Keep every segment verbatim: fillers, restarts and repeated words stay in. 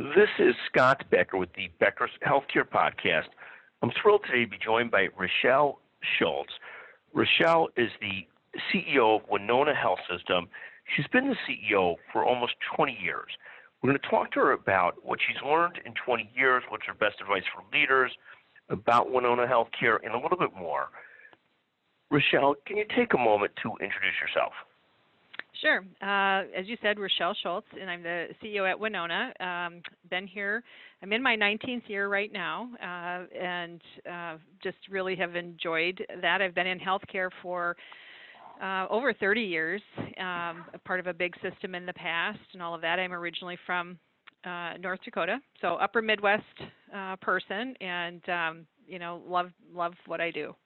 This is Scott Becker with the Becker's Healthcare Podcast. I'm thrilled today to be joined by Rochelle Schultz. Rochelle is the C E O of Winona Health System. She's been the C E O for almost twenty years. We're going to talk to her about what she's learned in twenty years, what's her best advice for leaders, about Winona Healthcare, and a little bit more. Rochelle, can you take a moment to introduce yourself? Sure. Uh, as you said, Rochelle Schultz, and I'm the C E O at Winona. Um, been here, I'm in my nineteenth year right now, uh, and uh, just really have enjoyed that. I've been in healthcare for uh, over thirty years, um, a part of a big system in the past and all of that. I'm originally from uh, North Dakota, so upper Midwest uh, person, and um, you know, love love what I do.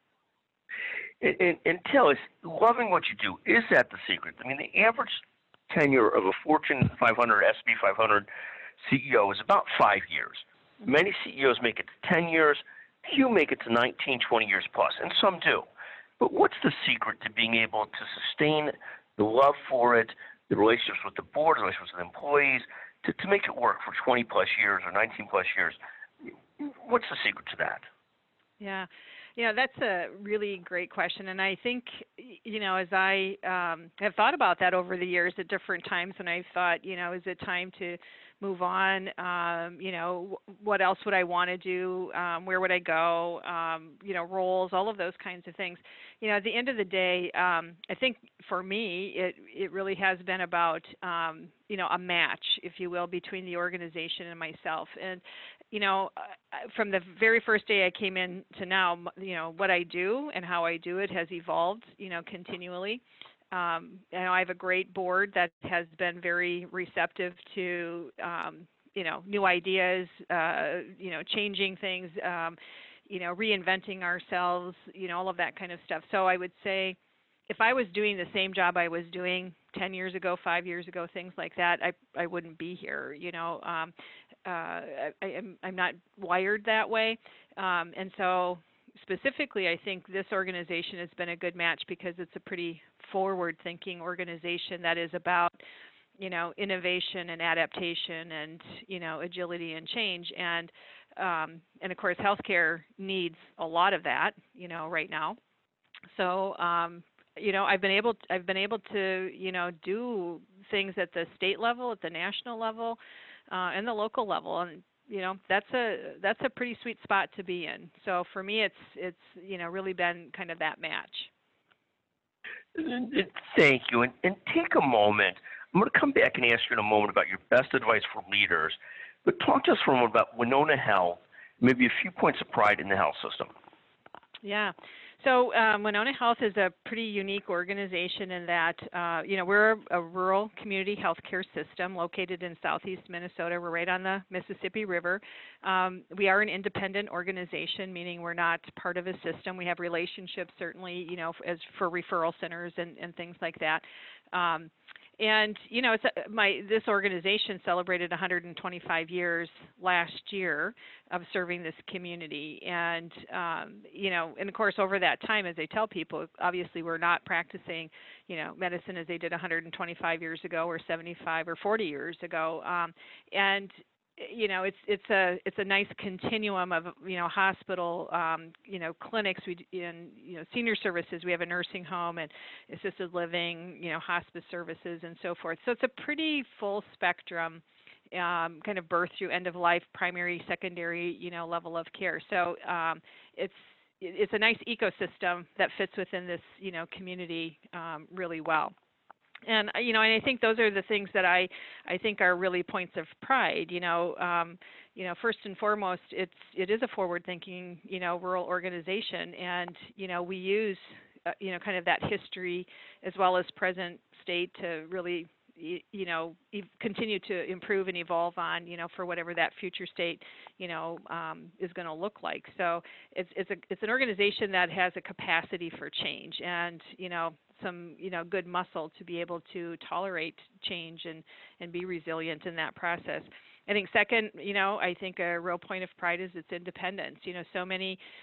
And, and, and tell us, loving what you do, is that the secret? I mean, the average tenure of a Fortune five hundred, S and P five hundred C E O is about five years. Many C E Os make it to ten years. Few make it to nineteen, twenty years plus, and some do. But what's the secret to being able to sustain the love for it, the relationships with the board, the relationships with employees, to, to make it work for twenty plus years or nineteen plus years? What's the secret to that? Yeah. Yeah, that's a really great question. And I think, you know, as I um, have thought about that over the years at different times, and I've thought, you know, is it time to move on? Um, you know, what else would I want to do? Um, where would I go? Um, you know, roles, all of those kinds of things. You know, at the end of the day, um, I think for me, it, it really has been about, um, you know, a match, if you will, between the organization and myself. And you know, from the very first day I came in to now, you know, what I do and how I do it has evolved, you know, continually. Um, you know, I have a great board that has been very receptive to, um, you know, new ideas, uh, you know, changing things, um, you know, reinventing ourselves, you know, all of that kind of stuff. So I would say if I was doing the same job I was doing ten years ago, five years ago, things like that, I I wouldn't be here, you know. Um, uh, I, I'm, I'm not wired that way. Um, and so specifically, I think this organization has been a good match because it's a pretty forward-thinking organization that is about, you know, innovation and adaptation and, you know, agility and change. And, um, and of course, healthcare needs a lot of that, you know, right now. So, um, you know, I've been able to, I've been able to, you know, do things at the state level, at the national level, uh, and the local level, and you know, that's a that's a pretty sweet spot to be in. So for me, it's it's you know really been kind of that match. Thank you, and, and take a moment. I'm going to come back and ask you in a moment about your best advice for leaders, but talk to us for a moment about Winona Health, maybe a few points of pride in the health system. Yeah. So um, Winona Health is a pretty unique organization in that, uh, you know, we're a, a rural community healthcare system located in southeast Minnesota. We're right on the Mississippi River. Um, we are an independent organization, meaning we're not part of a system. We have relationships, certainly, you know, as for referral centers and, and things like that. Um, And you know, it's a, my this organization celebrated one hundred twenty-five years last year of serving this community, and um, you know, and of course, over that time, as I tell people, obviously we're not practicing, you know, medicine as they did one hundred twenty-five years ago, or seventy-five or forty years ago, um, and you know, it's it's a it's a nice continuum of you know hospital, um, you know clinics, we in you know senior services. We have a nursing home and assisted living, you know hospice services and so forth. So it's a pretty full spectrum, um, kind of birth through end of life, primary, secondary, you know level of care. So um, it's it's a nice ecosystem that fits within this you know community um, really well. And you know, and I think those are the things that I, I think are really points of pride. You know, um, you know, first and foremost, it's it is a forward-thinking, you know, rural organization, and you know, we use, uh, you know, kind of that history as well as present state to really, you know, continue to improve and evolve on, you know, for whatever that future state, you know, um, is going to look like. So it's it's a it's an organization that has a capacity for change, and you know. some you know good muscle to be able to tolerate change and and be resilient in that process. I think second, you know I think a real point of pride is its independence. You know so many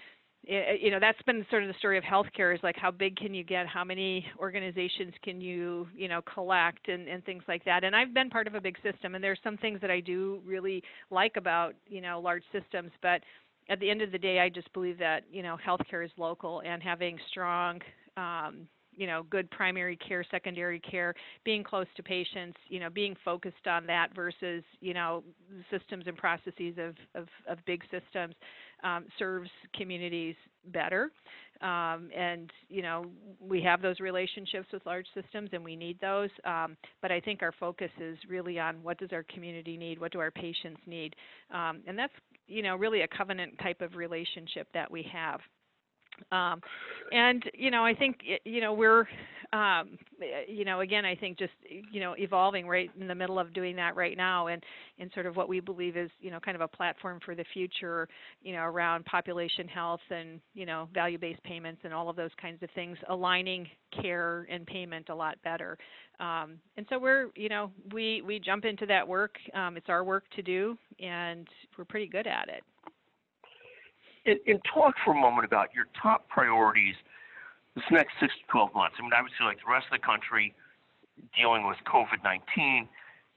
i- you know, that's been sort of the story of healthcare, is like, how big can you get? How many organizations can you, you know, collect, and, and things like that. And I've been part of a big system, and there's some things that I do really like about, you know, large systems. But at the end of the day, I just believe that, you know, healthcare is local, and having strong, um, you know, good primary care, secondary care, being close to patients, you know, being focused on that versus, you know, systems and processes of, of, of big systems, um, serves communities better. Um, and, you know, we have those relationships with large systems, and we need those. Um, but I think our focus is really on, what does our community need? What do our patients need? Um, and that's, you know, really a covenant type of relationship that we have. Um, and, you know, I think, you know, we're, um, you know, again, I think just, you know, evolving right in the middle of doing that right now, and, and sort of what we believe is, you know, kind of a platform for the future, you know, around population health and, you know, value-based payments and all of those kinds of things, aligning care and payment a lot better. Um, and so we're, you know, we, we jump into that work. Um, it's our work to do, and we're pretty good at it. And, and talk for a moment about your top priorities this next six to twelve months. I mean, obviously, like the rest of the country, dealing with COVID nineteen.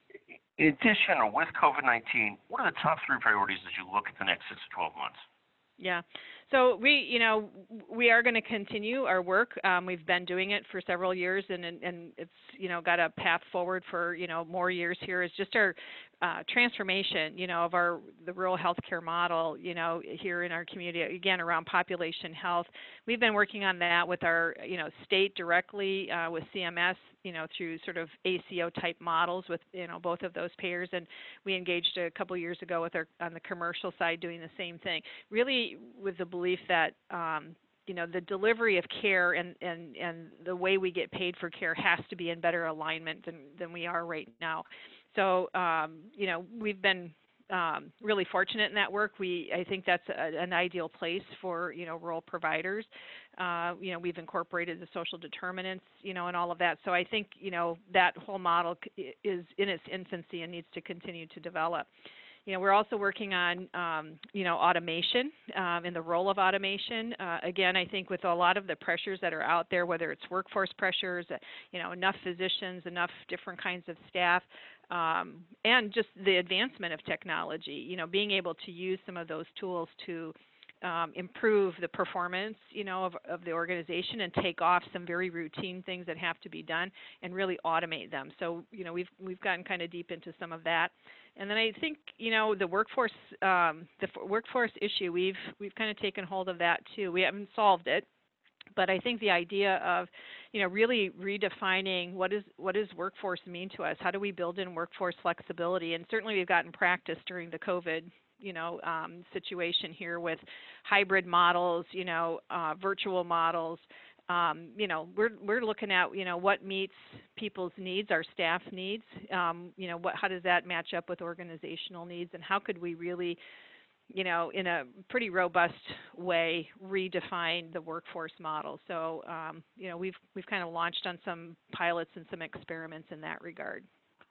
In addition, or with COVID nineteen, what are the top three priorities as you look at the next six to twelve months? Yeah. So we, you know, we are going to continue our work. Um, we've been doing it for several years, and, and and it's, you know, got a path forward for, you know, more years here. Is just our uh, transformation, you know, of our the rural healthcare model, you know, here in our community. Again, around population health, we've been working on that with our, you know, state directly, uh, with C M S, you know, through sort of A C O type models with, you know, both of those payers. And we engaged a couple years ago with our on the commercial side doing the same thing. Really, with the belief that, um, you know, the delivery of care and, and, and the way we get paid for care has to be in better alignment than, than we are right now. So, um, you know, we've been um, really fortunate in that work. We, I think that's a, an ideal place for, you know, rural providers. Uh, you know, we've incorporated the social determinants, you know, and all of that. So I think, you know, that whole model is in its infancy and needs to continue to develop. You know, we're also working on, um, you know, automation um, and the role of automation. Uh, again, I think with a lot of the pressures that are out there, whether it's workforce pressures, uh, you know, enough physicians, enough different kinds of staff, um, and just the advancement of technology, you know, being able to use some of those tools to um, improve the performance, you know, of, of the organization, and take off some very routine things that have to be done and really automate them. So, you know, we've we've gotten kind of deep into some of that. And then I think, you know, the workforce um, the workforce issue, we've we've kind of taken hold of that too. We haven't solved it, but I think the idea of, you know, really redefining what is what does workforce mean to us? How do we build in workforce flexibility? And certainly we've gotten practice during the COVID, you know, um, situation here with hybrid models, you know, uh, virtual models. Um, you know, we're we're looking at, you know, what meets people's needs, our staff needs. Um, you know, what how does that match up with organizational needs, and how could we really, you know, in a pretty robust way, redefine the workforce model. So, um, you know, we've we've kind of launched on some pilots and some experiments in that regard.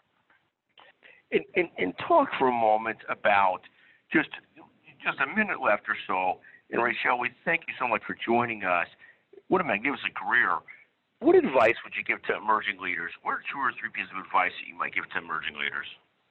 And, and, and talk for a moment about just just a minute left or so. And Rachelle, we thank you so much for joining us. What a magnificent career. What advice would you give to emerging leaders? What are two or three pieces of advice that you might give to emerging leaders?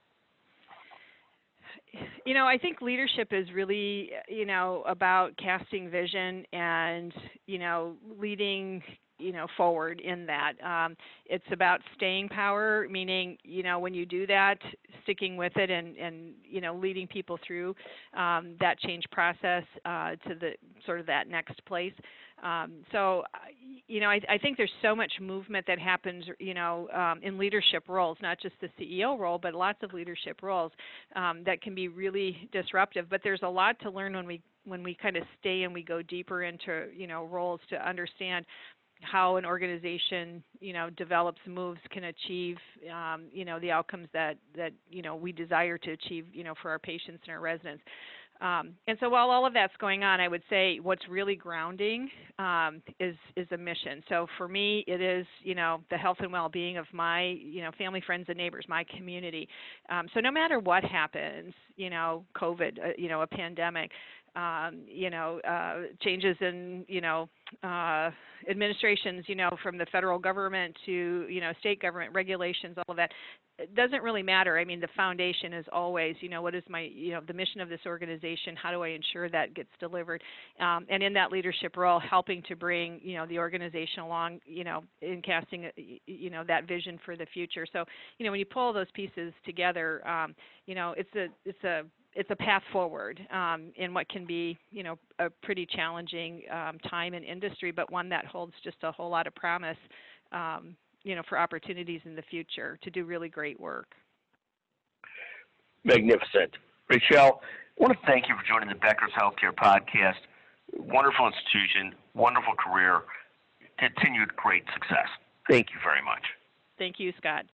You know, I think leadership is really, you know, about casting vision and, you know, leading, you know, forward in that. Um, it's about staying power, meaning, you know, when you do that, sticking with it and, and you know, leading people through um, that change process uh, to the sort of that next place. Um, so, you know, I, I think there's so much movement that happens, you know, um, in leadership roles, not just the C E O role, but lots of leadership roles um, that can be really disruptive. But there's a lot to learn when we when we kind of stay and we go deeper into, you know, roles to understand how an organization, you know, develops, moves, can achieve, um, you know, the outcomes that, that, you know, we desire to achieve, you know, for our patients and our residents. Um, and so while all of that's going on, I would say what's really grounding um, is is a mission. So for me, it is, you know, the health and well-being of my, you know, family, friends, and neighbors, my community. Um, so no matter what happens, you know, COVID, uh, you know, a pandemic, um, you know, uh, changes in, you know, uh, administrations, you know, from the federal government to, you know, state government regulations, all of that. It doesn't really matter. I mean, the foundation is always, you know, what is my, you know, the mission of this organization? How do I ensure that gets delivered? Um, and in that leadership role, helping to bring, you know, the organization along, you know, in casting, you know, that vision for the future. So, you know, when you pull those pieces together, um, you know, it's a, it's a, it's a path forward um, in what can be, you know, a pretty challenging um, time in industry, but one that holds just a whole lot of promise. Um, you know, for opportunities in the future to do really great work. Magnificent. Rachelle, I want to thank you for joining the Becker's Healthcare Podcast. Wonderful institution, wonderful career, continued great success. Thank you very much. Thank you, Scott.